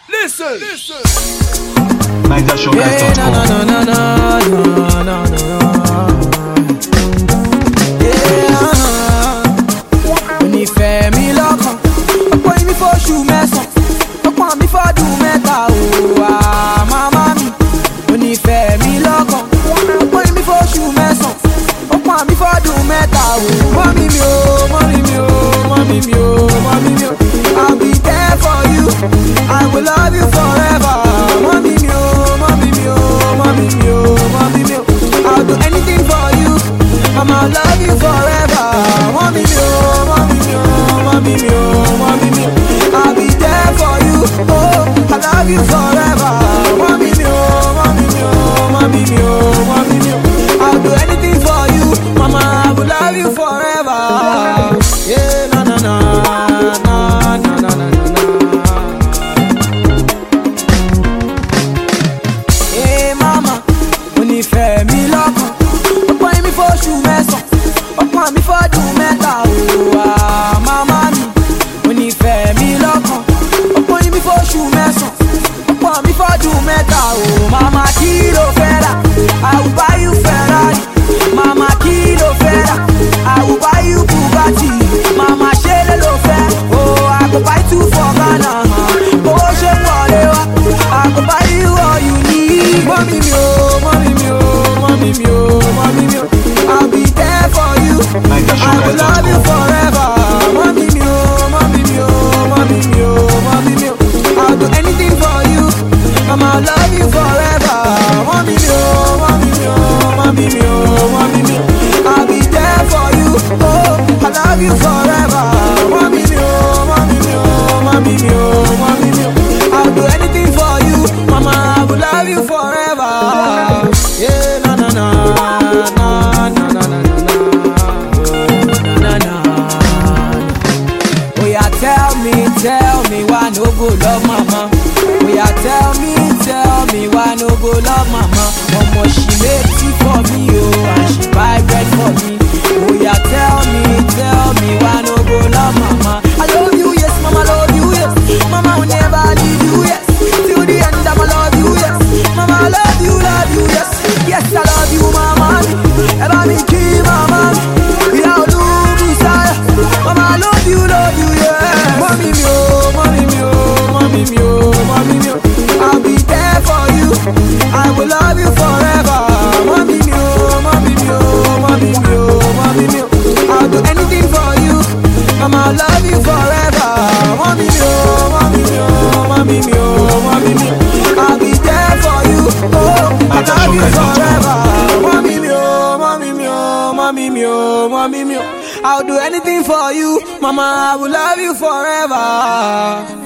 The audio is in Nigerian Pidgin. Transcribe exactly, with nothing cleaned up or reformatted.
Listen, listen. Niger Show Yeah, no, no, no, no, no, no, no, no. Yeah, onífẹ́ mi lọ́kàn, ọ̀pọ̀ yìí mi fọ́ṣù mẹ́sàn-án, ọ̀pọ̀ mi fọ́dún mẹ́ta o, ah, màmá mi. Onífẹ́ mi lọ́kàn, ọ̀pọ̀ yìí mi fọ́ṣù mẹ́sàn-án, ọ̀pọ̀ mi fọ́dún mẹ́ta o. Mọ́mí mi o, mọ́mí mi o, mọ́mí mi o, mọ́mí mi o. I'll be there for you, I will love you forever. Mọ́mí mi o, mọ́mí mi o, mọ́mí mi o, mọ́mí mi o. I'll do anything for you, Mama, I'll love you forever. Mọ́mí mi o, mọ́mí mi o, mọ́mí mi o, mọ́mí mi o. I'll be there for you, oh, I love you forever. Mọ́mí mi o, mọ́mí mi o, mọ́mí mi o, mọ́mí mi o. I'll do anything for you, Mama, I will love you forever. Yeah, na na na na na na na na. Hey mama, onífẹ́ mi lọ́kàn, ọ̀pọ̀ yìí mi fọ́ṣù mẹ́sàn-án, ọ̀pọ̀ mi fọ́dún mẹ́ta o, ah, mama mi. Onífẹ́ mi lọ́kàn, ọ̀pọ̀ yìí mi fọ́ṣù mẹ́sàn-án, ọ̀pọ̀ mi fọ́dún mẹ́ta o. Mama kí ló fẹ́ rà? I will buy you Ferrari. Mama kí ló fẹ́ rà? I will buy you Bugatti. Mama ṣe lè ló fẹ́? Oh, I go buy two for Ghana. Owó ṣe pọ̀ lé wa, I go buy you all you need. Mọ́mí mi o, mọ́mí mi o, mọ́mí mi o, mọ́mí mi o. I'll be there for you, I will love you forever. Mọ́mí mi o, mọ́mí mi o, mọ́mí mi o, mọ́mí mi o. I'll do anything for you, Mama, I'll love you forever. Mọ́mí mi o, mọ́mí mi o, mọ́mí mi o, mọ́mí mi o. I'll be there for you, oh, I love you forever. Mọ́mí mi o, mọ́mí mi o, mọ́mí mi o, mọ́mí mi o. I'll do anything for you, Mama, I will love you forever. Yeah, na na na na na na na na na na. Oh yeah, tell me, tell me why no go love mama. Oh yeah, tell me, tell me why no go love mama. Mama, she make tea for me, oh, and she buy bread for me. Oh yeah, tell me, tell me why no go love mama. I love you, yes, mama, love you, yes. Mama will never leave you, yes. Till the end, I'ma love you, yes. Mama, I love you, love you, yes. Yes, I love you, mama. Ever me key, mama. Yeah, I'll do desire. Mama, I love you, love you, yes. Mommy me, oh, mommy me, oh, mommy me, oh, mommy me, oh. I'll be there for you, I will love you forever. Mommy me, oh, mommy me, oh, mommy me, oh, mommy me, oh. I'll do anything for you, Mama, I'll love you forever. Mommy me, oh, mommy me, oh, mommy me, oh, mommy me, oh. I'll be there for you, oh, I love you forever. Mommy me, oh, mommy me, oh, mommy me, oh, mommy me, oh. I'll do anything for you, Mama, I will love you forever.